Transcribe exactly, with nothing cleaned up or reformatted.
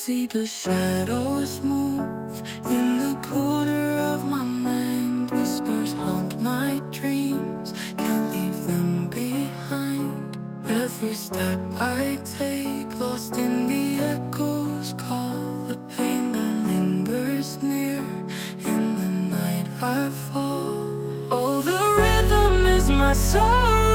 see the shadows move in the corner of my mind. Whispers haunt my dreams, can't leave them behind. Every step I take, lost in the echoes, call the pain that lingers near. In the night I fall. Oh, the rhythm is my sorrow.